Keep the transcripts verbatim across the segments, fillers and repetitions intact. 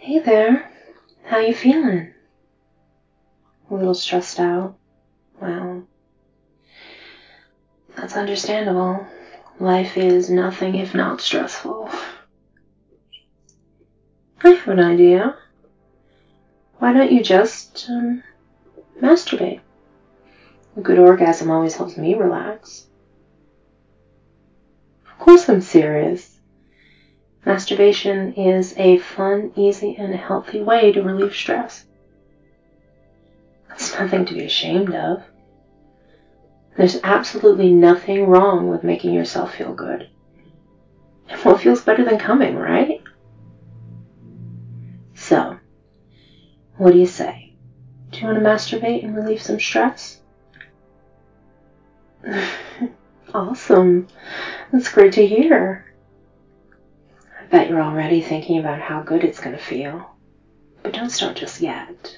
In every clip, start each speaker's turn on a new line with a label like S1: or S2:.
S1: Hey there, how you feeling? A little stressed out? Well, that's understandable. Life is nothing if not stressful. I have an idea. Why don't you just, um, masturbate? A good orgasm always helps me relax. Of course I'm serious. Masturbation is a fun, easy, and healthy way to relieve stress. It's nothing to be ashamed of. There's absolutely nothing wrong with making yourself feel good. And what feels better than coming, right? So, what do you say? Do you want to masturbate and relieve some stress? Awesome. That's great to hear. I bet you're already thinking about how good it's going to feel. But don't start just yet.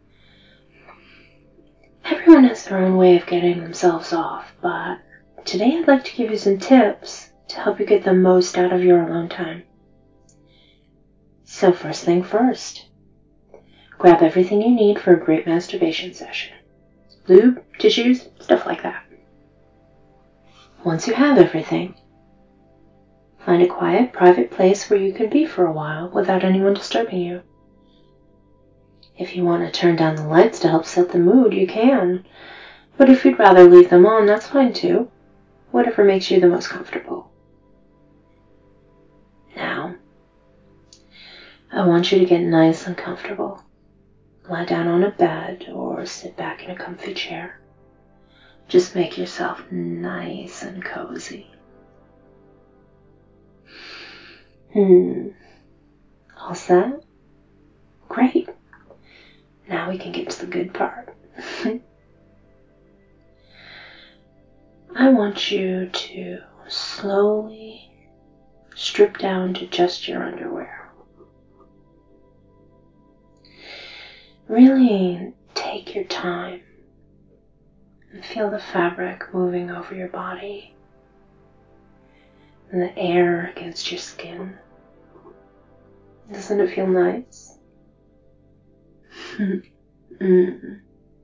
S1: Everyone has their own way of getting themselves off, but today I'd like to give you some tips to help you get the most out of your alone time. So first thing first, grab everything you need for a great masturbation session. Lube, tissues, stuff like that. Once you have everything, find a quiet, private place where you can be for a while without anyone disturbing you. If you want to turn down the lights to help set the mood, you can. But if you'd rather leave them on, that's fine too. Whatever makes you the most comfortable. Now, I want you to get nice and comfortable. Lie down on a bed or sit back in a comfy chair. Just make yourself nice and cozy. Hmm. All set? Great. Now we can get to the good part. I want you to slowly strip down to just your underwear. Really take your time and feel the fabric moving over your body and the air against your skin. Doesn't it feel nice? mm. Mm.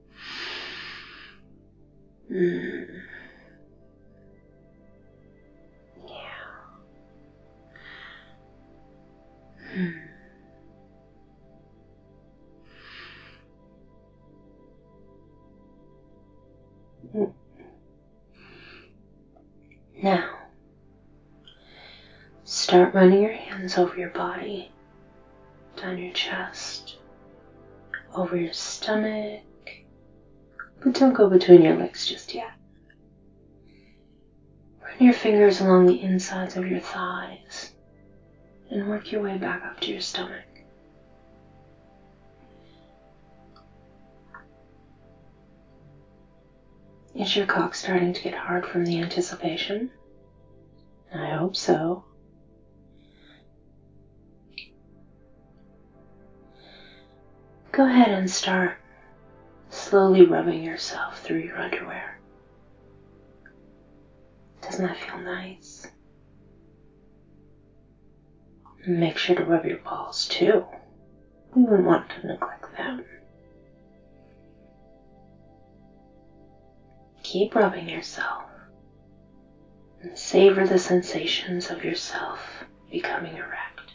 S1: Yeah. Mm. Now, start running your hands over your body, down your chest, over your stomach, but don't go between your legs just yet. Run your fingers along the insides of your thighs and work your way back up to your stomach. Is your cock starting to get hard from the anticipation? I hope so. Go ahead and start slowly rubbing yourself through your underwear. Doesn't that feel nice? Make sure to rub your balls too. We wouldn't want to neglect them. Keep rubbing yourself and savor the sensations of yourself becoming erect.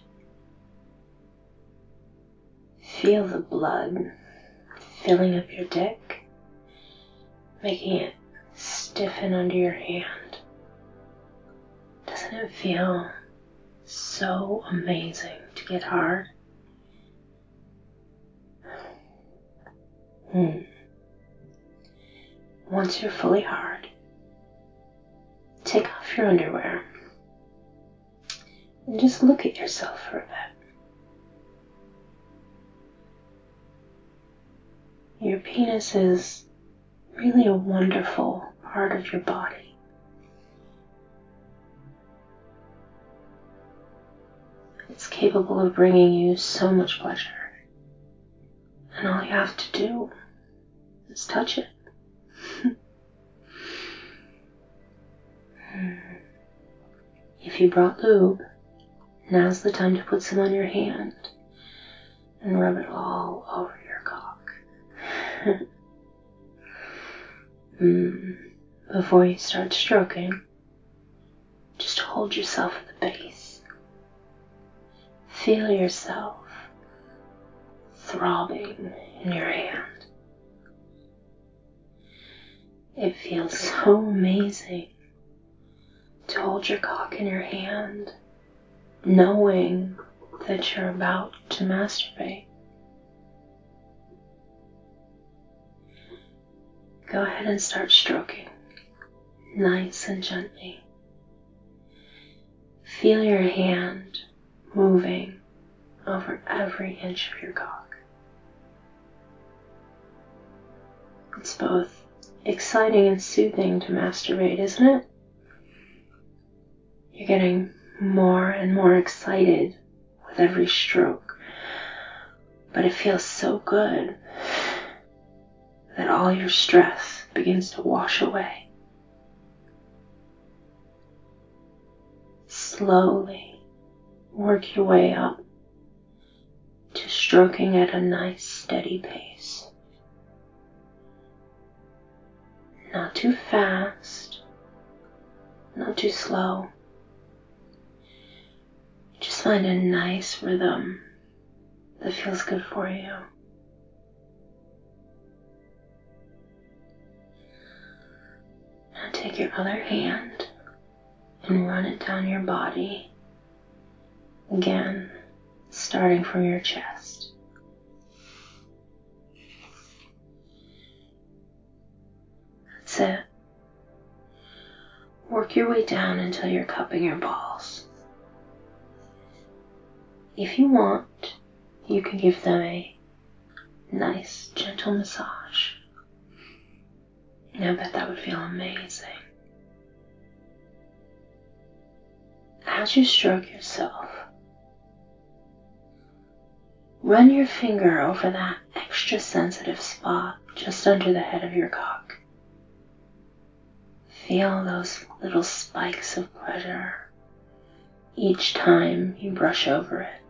S1: Feel the blood filling up your dick, making it stiffen under your hand. Doesn't it feel so amazing to get hard? Hmm. Once you're fully hard, take off your underwear and just look at yourself for a bit. Your penis is really a wonderful part of your body. It's capable of bringing you so much pleasure. And all you have to do is touch it. Hmm. If you brought lube, now's the time to put some on your hand. And just look at yourself for a bit. Your penis is really a wonderful part of your body. It's capable of bringing you so much pleasure. And all you have to do is touch it. Hmm. If you brought lube, now's the time to put some on your hand. And just look at yourself for a bit. Your penis is really a wonderful part of your body. and rub it all over your cock. mm. Before you start stroking, just hold yourself at the base. Feel yourself throbbing in your hand. It feels so amazing to hold your cock in your hand, knowing that you're about to masturbate. Go ahead and start stroking, nice and gently. Feel your hand moving over every inch of your cock. It's both exciting and soothing to masturbate, isn't it? You're getting more and more excited with every stroke, but it feels so good that all your stress begins to wash away. Slowly work your way up to stroking at a nice steady pace. Not too fast, not too slow. Just find a nice rhythm that feels good for you. Now take your other hand and run it down your body. Again, starting from your chest. That's it. Work your way down until you're cupping your balls. If you want, you can give them a nice, gentle massage. I bet that would feel amazing. As you stroke yourself, run your finger over that extra sensitive spot just under the head of your cock. Feel those little spikes of pleasure each time you brush over it.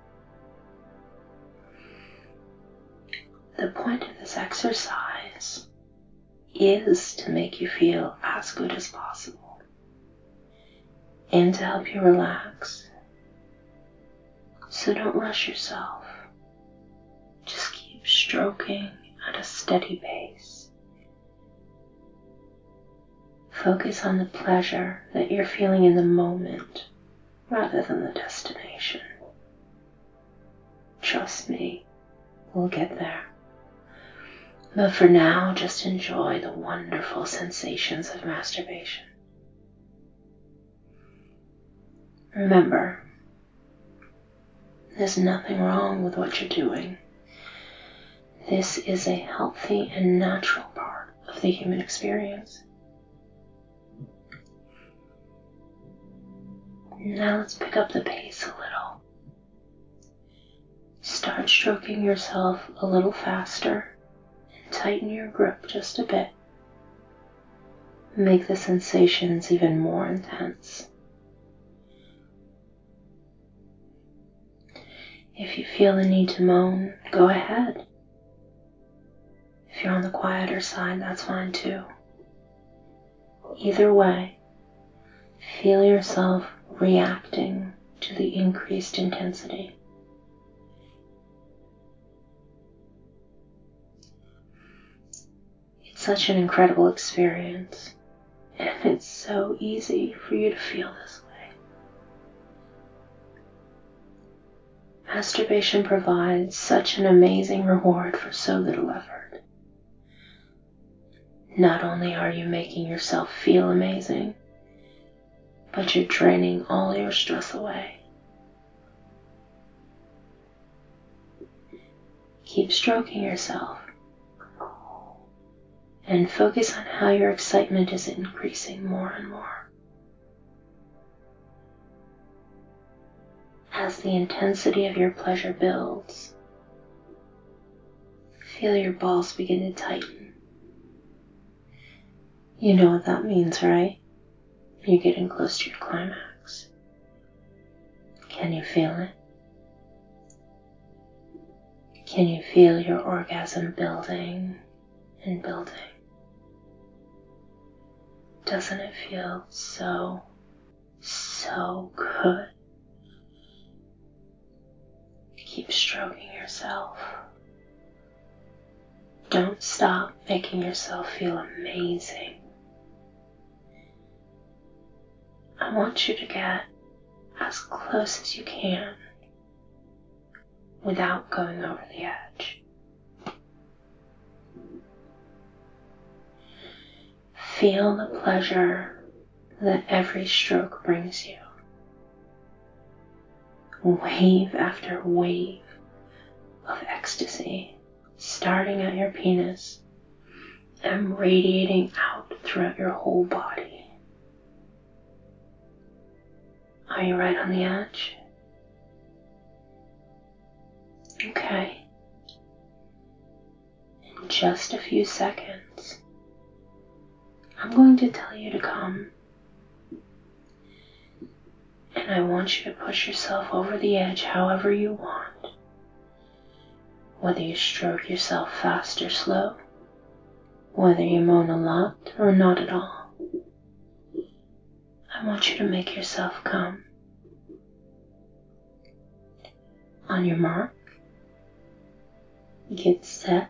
S1: The point of this exercise is to make you feel as good as possible and to help you relax. So don't rush yourself. Just keep stroking at a steady pace. Focus on the pleasure that you're feeling in the moment rather than the destination. Trust me, we'll get there. But for now, just enjoy the wonderful sensations of masturbation. Remember, there's nothing wrong with what you're doing. This is a healthy and natural part of the human experience. Now let's pick up the pace a little. Start stroking yourself a little faster and tighten your grip just a bit. Make the sensations even more intense. If you feel the need to moan, go ahead. If you're on the quieter side, that's fine too. Either way, feel yourself reacting to the increased intensity. It's such an incredible experience, and it's so easy for you to feel this way. Masturbation provides such an amazing reward for so little effort. Not only are you making yourself feel amazing, but you're draining all your stress away. Keep stroking yourself and focus on how your excitement is increasing more and more. As the intensity of your pleasure builds, feel your balls begin to tighten. You know what that means, right? You're getting close to your climax. Can you feel it? Can you feel your orgasm building and building? Doesn't it feel so, so good? Keep stroking yourself. Don't stop making yourself feel amazing. I want you to get as close as you can without going over the edge. Feel the pleasure that every stroke brings you. Wave after wave of ecstasy, starting at your penis and radiating out throughout your whole body. Are you right on the edge? Okay. In just a few seconds, I'm going to tell you to come. And I want you to push yourself over the edge however you want. Whether you stroke yourself fast or slow, whether you moan a lot or not at all. I want you to make yourself come. On your mark, get set,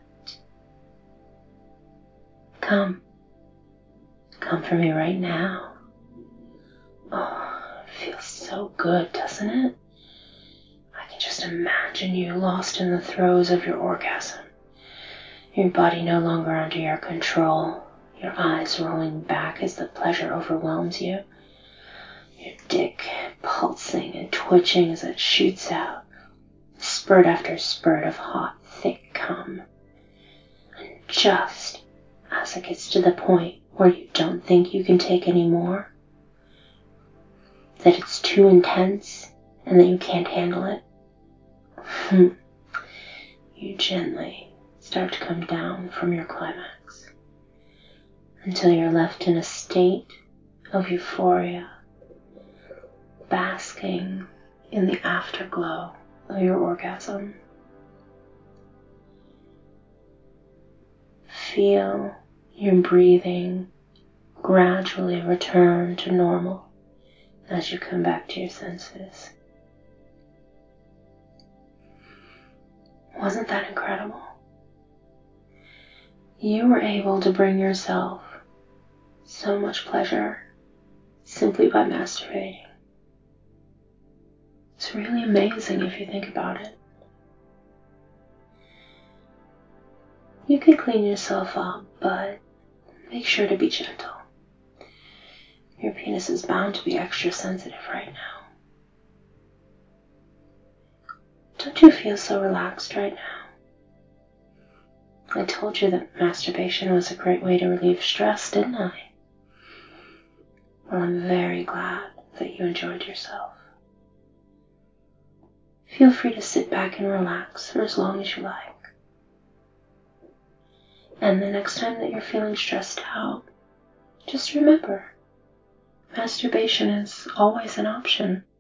S1: come. Come for me right now. Oh, it feels so good, doesn't it? I can just imagine you lost in the throes of your orgasm. Your body no longer under your control. Your eyes rolling back as the pleasure overwhelms you. Your dick pulsing and twitching as it shoots out. Spurt after spurt of hot, thick cum. And just as it gets to the point where you don't think you can take any more, that it's too intense and that you can't handle it, you gently start to come down from your climax until you're left in a state of euphoria, basking in the afterglow of your orgasm. Feel your breathing gradually return to normal as you come back to your senses. Wasn't that incredible? You were able to bring yourself so much pleasure simply by masturbating. It's really amazing if you think about it. You can clean yourself up, but make sure to be gentle. Your penis is bound to be extra sensitive right now. Don't you feel so relaxed right now? I told you that masturbation was a great way to relieve stress, didn't I? Well, I'm very glad that you enjoyed yourself. Feel free to sit back and relax for as long as you like. And the next time that you're feeling stressed out, just remember, masturbation is always an option.